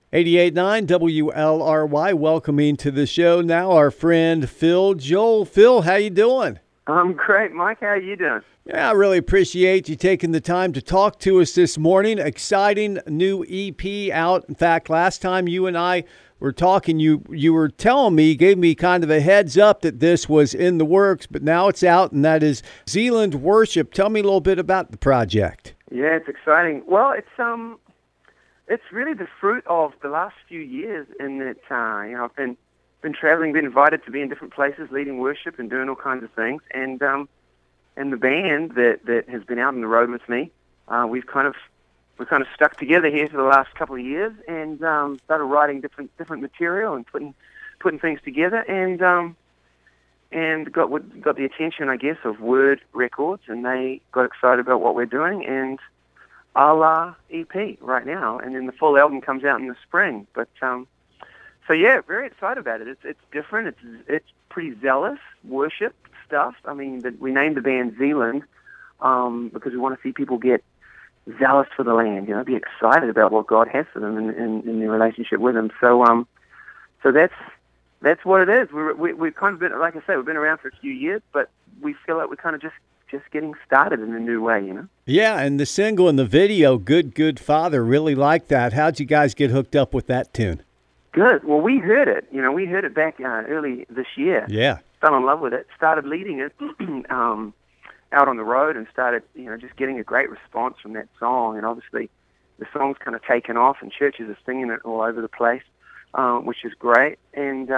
88.9 WLRY, welcoming to the show now our friend Phil Joel. Phil, how you doing? I'm great, Mike. How are you doing? Yeah, I really appreciate you taking the time to talk to us this morning. Exciting new EP out. In fact, last time you and I were talking, you were telling me, gave me kind of a heads up that this was in the works, but now it's out, and that is Zealand Worship. Tell me a little bit about the project. Yeah, it's exciting. Well, it's really the fruit of the last few years in that I've been traveling, been invited to be in different places, leading worship and doing all kinds of things, and the band that has been out on the road with me, we're kind of stuck together here for the last couple of years, and started writing different material and putting things together, and got the attention, I guess, of Word Records, and they got excited about what we're doing, and our EP right now, and then the full album comes out in the spring. But so yeah, very excited about it. It's different. It's pretty zealous worship stuff. I mean, we named the band Zealand because we want to see people get zealous for the land. Be excited about what God has for them in their relationship with Him. So that's what it is. We've kind of been, like I say, we've been around for a few years, but we feel like we're kind of just getting started in a new way, Yeah, and the single and the video, Good Father, really like that. How'd you guys get hooked up with that tune? Good. Well, we heard it. We heard it back early this year. Yeah. Fell in love with it. Started leading it out on the road and started, just getting a great response from that song. And obviously, the song's kind of taken off, and churches are singing it all over the place, which is great. And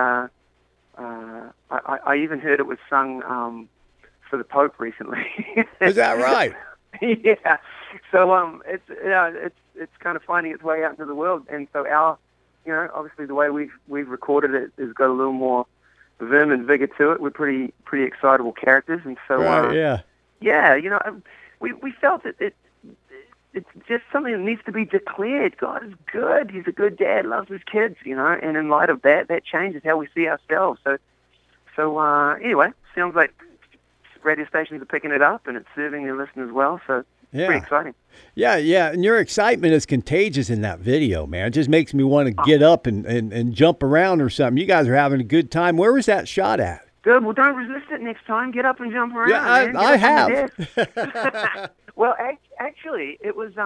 I even heard it was sung for the Pope recently. Is that right? Yeah. So it's kind of finding its way out into the world, and so obviously the way we've recorded it has got a little more vim and vigor to it. We're pretty excitable characters, and so right, we felt that it's just something that needs to be declared. God is good. He's a good dad, loves his kids, and in light of that changes how we see ourselves. So anyway, sounds like radio stations are picking it up, and it's serving their listeners well, so it's pretty exciting. Yeah, and your excitement is contagious in that video, man. It just makes me want to get up and jump around or something. You guys are having a good time. Where was that shot at? Good. Well, don't resist it next time. Get up and jump around. Yeah, I have. Well, actually, it was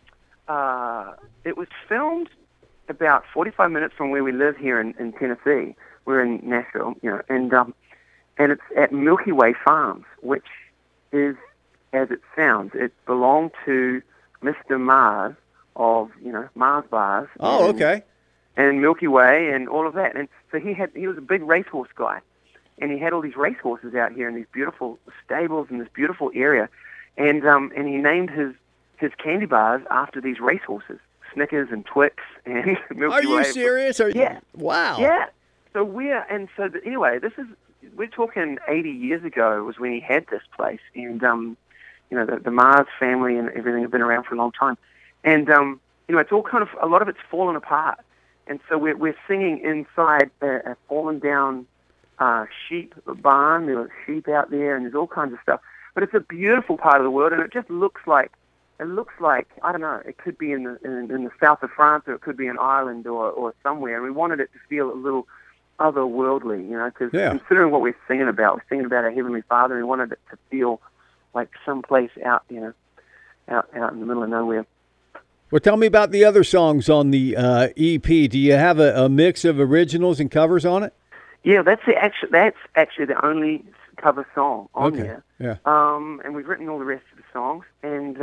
filmed about 45 minutes from where we live here in Tennessee. We're in Nashville, and it's at Milky Way Farms, which is, as it sounds, it belonged to Mr. Mars of, Mars Bars. Oh, okay. And Milky Way and all of that. And so he was a big racehorse guy, and he had all these racehorses out here in these beautiful stables in this beautiful area, and he named his candy bars after these racehorses, Snickers and Twix and Milky Way. Are you serious? Yeah. Wow. Yeah. So anyway, we're talking 80 years ago was when he had this place, and the Mars family and everything have been around for a long time, and it's all kind of, a lot of it's fallen apart, and so we're singing inside a fallen down sheep barn. There are sheep out there, and there's all kinds of stuff, but it's a beautiful part of the world, and it just looks like, I don't know, it could be in the south of France, or it could be in Ireland or somewhere, and we wanted it to feel a little otherworldly, because considering what we're singing about our Heavenly Father, we wanted it to feel like someplace out, out in the middle of nowhere. Well, tell me about the other songs on the EP. Do you have a mix of originals and covers on it? Yeah, that's actually the only cover song on there. Yeah. And we've written all the rest of the songs, and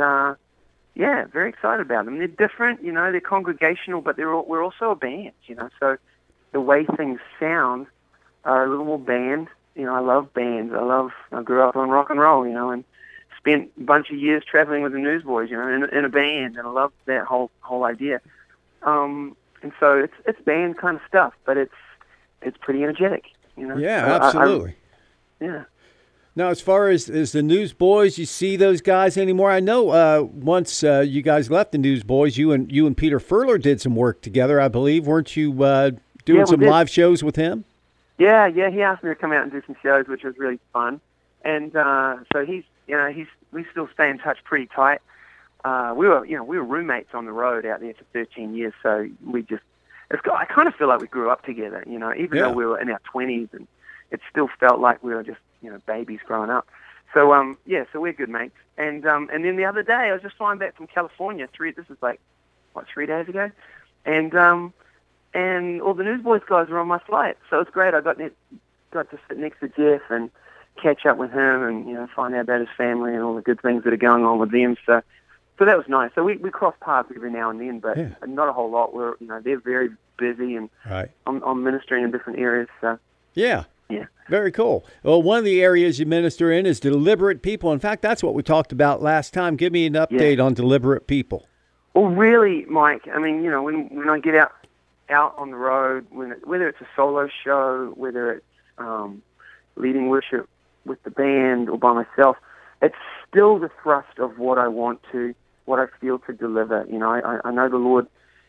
very excited about them. They're different, they're congregational, but we're also a band, so the way things sound are a little more band. I love bands. I grew up on rock and roll, and spent a bunch of years traveling with the Newsboys, in a band, and I love that whole idea. And so it's band kind of stuff, but it's pretty energetic, Yeah, absolutely. Yeah. Now, as far as the Newsboys, you see those guys anymore? I know once you guys left the Newsboys, you and Peter Furler did some work together, I believe. Weren't you doing some live shows with him? Yeah, he asked me to come out and do some shows, which was really fun. And so we still stay in touch pretty tight. We were roommates on the road out there for 13 years, so we just I kind of feel like we grew up together, even though we were in our 20s, and it still felt like we were just, babies growing up. So, so we're good mates. And then the other day, I was just flying back from California. This is like, 3 days ago? And all the Newsboys guys were on my flight. So it's great. I got to sit next to Jeff and catch up with him and, find out about his family and all the good things that are going on with them. So that was nice. So we cross paths every now and then, but not a whole lot. We're, they're very busy, and I'm ministering in different areas. So yeah. Very cool. Well, one of the areas you minister in is deliberate people. In fact, that's what we talked about last time. Give me an update on deliberate people. Well, really, Mike, I mean, when I get out on the road, whether it's a solo show, whether it's leading worship with the band or by myself, it's still the thrust of what I feel to deliver. I know the Lord,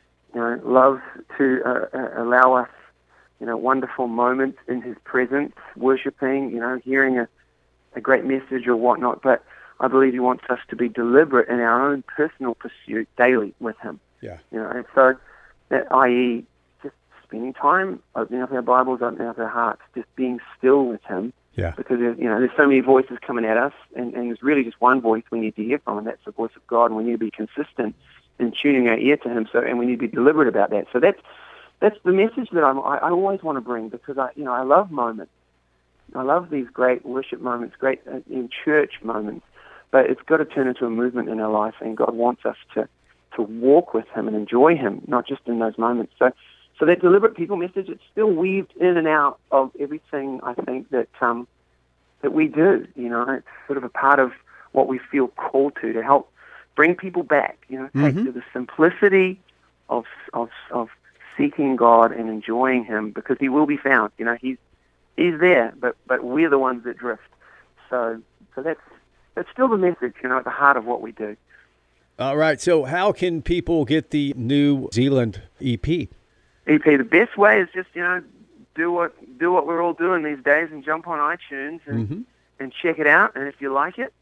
loves to allow us, wonderful moments in His presence, worshiping, hearing a great message or whatnot. But I believe He wants us to be deliberate in our own personal pursuit daily with Him. Yeah. And so that, i.e., just spending time, opening up our Bibles, opening up our hearts, just being still with Him. Yeah. Because there's so many voices coming at us, and there's really just one voice we need to hear from, and that's the voice of God. And we need to be consistent in tuning our ear to Him. And we need to be deliberate about that. So that's the message that I always want to bring, because I love moments. I love these great worship moments, great in church moments, but it's got to turn into a movement in our life, and God wants us to walk with Him and enjoy Him, not just in those moments. So that deliberate people message, it's still weaved in and out of everything, I think, that we do. It's sort of a part of what we feel called to help bring people back, take to the simplicity of seeking God and enjoying Him, because He will be found. He's there, but we're the ones that drift. So that's still the message, at the heart of what we do. All right. So how can people get the New Zealand EP? The best way is just, do what we're all doing these days and jump on iTunes and check it out. And if you like it,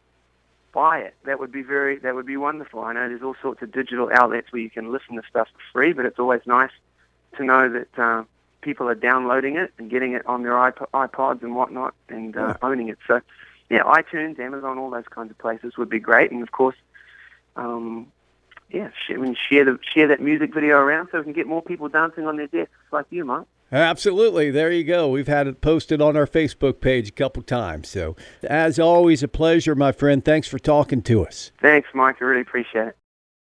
buy it. That would be wonderful. I know there's all sorts of digital outlets where you can listen to stuff for free, but it's always nice to know that people are downloading it and getting it on their iPods and whatnot, and owning it. So, iTunes, Amazon, all those kinds of places would be great. And of course, share that music video around so we can get more people dancing on their desks like you, Mike. Absolutely. There you go. We've had it posted on our Facebook page a couple times. So, as always, a pleasure, my friend. Thanks for talking to us. Thanks, Mike. I really appreciate it.